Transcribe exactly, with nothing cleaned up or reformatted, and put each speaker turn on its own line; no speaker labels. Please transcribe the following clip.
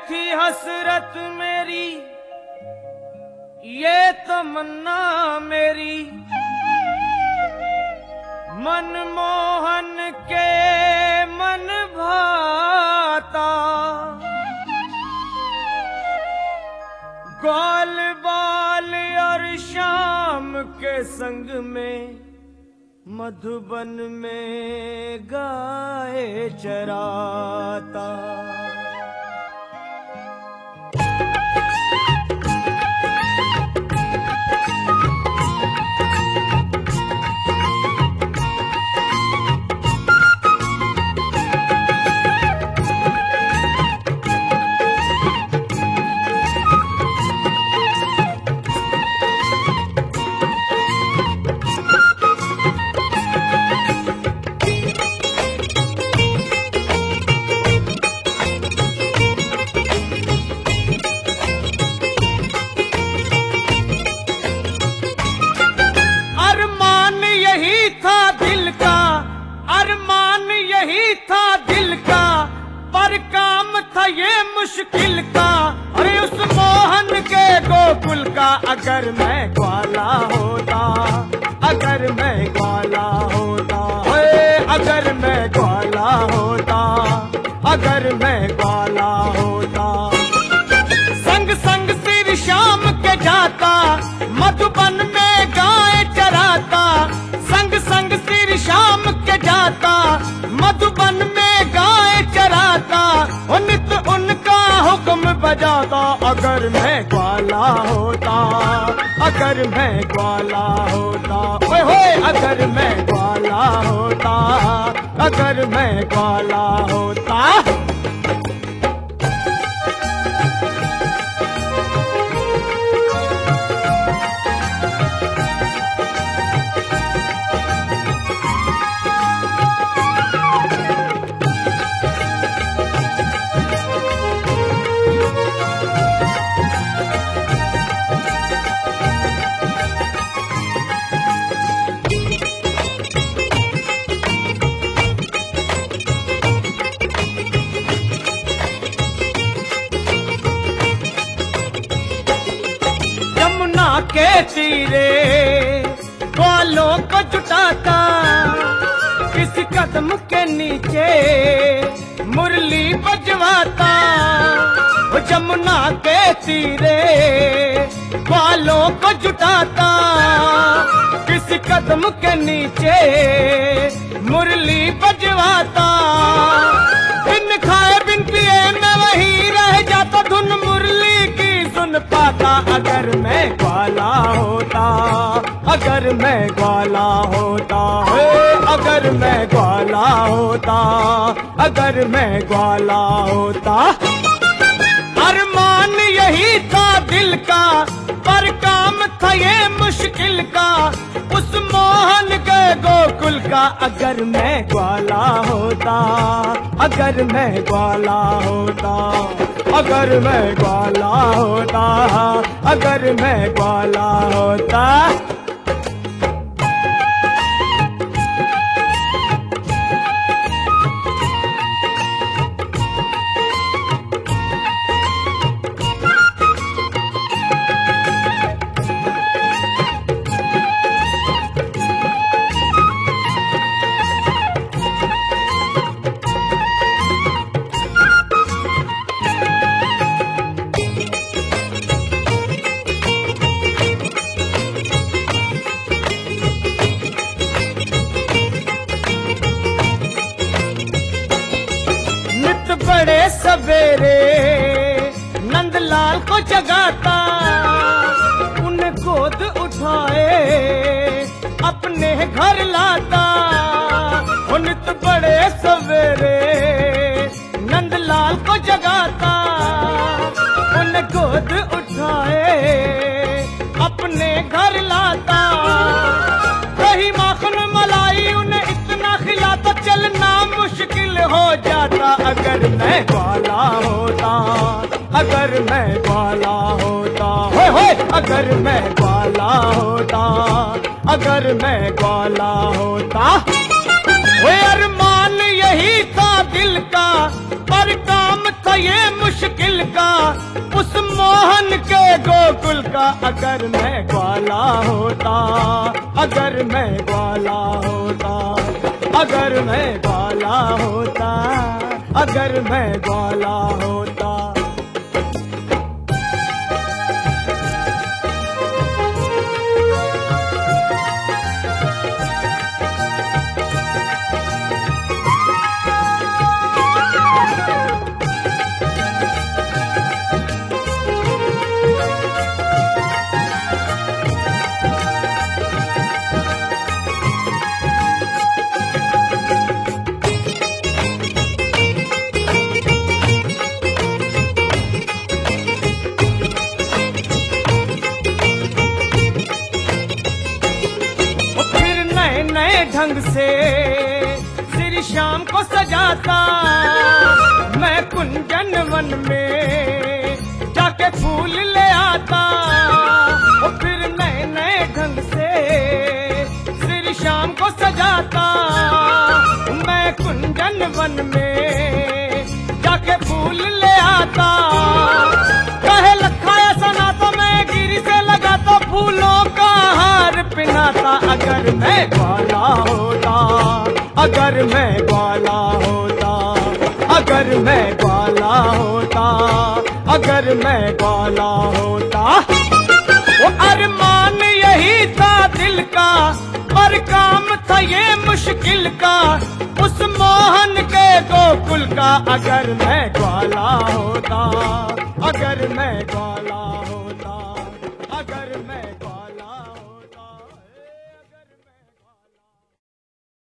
थी हसरत मेरी, ये तमन्ना मेरी, मनमोहन के मन भाता। ग्वाल बाल और शाम के संग में मधुबन में गाय चराता। अरमान यही था दिल का, पर काम था ये मुश्किल का। अरे उस मोहन के गोकुल का, अगर मैं ग्वाला होता, अगर मैं ग्वाला होता, अगर मैं ग्वाला होता, अगर मैं ग्वाला होता। संग संग सिर शाम के जाता, मधुबन में गाय चराता। संग संग सिर शाम के जाता, मधुबन में गाय चराता। नित उनका हुक्म बजाता, अगर मैं ग्वाला होता, अगर मैं ग्वाला होता। ओए होए अगर मैं ग्वाला होता, अगर मैं ग्वाला होता। के तीरे ग्वालों को जुटाता, किसी कदम के नीचे मुरली बजवाता। जमुना के तीरे ग्वालों को जुटाता, किसी कदम के नीचे मुरली बजवाता। बिन खाए बिन पिए मैं वहीं रह जाता, धुन मुरली की सुन पाता। अगर मैं ग्वाला होता, अगर मैं ग्वाला होता, अगर मैं ग्वाला होता, अगर मैं ग्वाला होता। अरमान यही था दिल का, पर काम था ये मुश्किल का। उस मोहन के गोकुल का, अगर मैं ग्वाला होता, अगर मैं ग्वाला होता, अगर मैं ग्वाला होता, अगर मैं ग्वाला होता। बड़े सवेरे नंदलाल को जगाता, उन्हें गोद उठाए अपने घर लाता। नित बड़े सवेरे नंदलाल को जगाता, उन्हें गोद उठाए अपने घर लाता। दही माखन मलाई उन्हें इतना खिलाता, चलना मुश्किल हो जाता। अगर मैं ग्वाला होता, अगर मैं ग्वाला होता, होए होए अगर मैं ग्वाला होता, अगर मैं ग्वाला होता। वो अरमान यही था दिल का, पर काम था ये मुश्किल का, उस मोहन के गोकुल का। अगर मैं ग्वाला होता, अगर मैं ग्वाला होता, अगर मैं ग्वाला होता, अगर मैं ग्वाला होता। ढंग से श्री श्याम को सजाता, मैं कुंजन वन में जाके फूल ले आता। और फिर नए नए ढंग से श्री श्याम को सजाता, मैं कुंजन वन में जाके फूल ले आता। कहे लखा ऐसा ना तो मैं गिरी से लगाता, फूलों का हार पहनाता। अगर मैं ग्वाला होता, अगर मैं ग्वाला होता, अगर मैं ग्वाला होता, अगर मैं ग्वाला होता। वो अरमान यही था दिल का, पर काम था ये मुश्किल का, उस मोहन के गोकुल का। अगर मैं ग्वाला होता, अगर मैं ग्वाला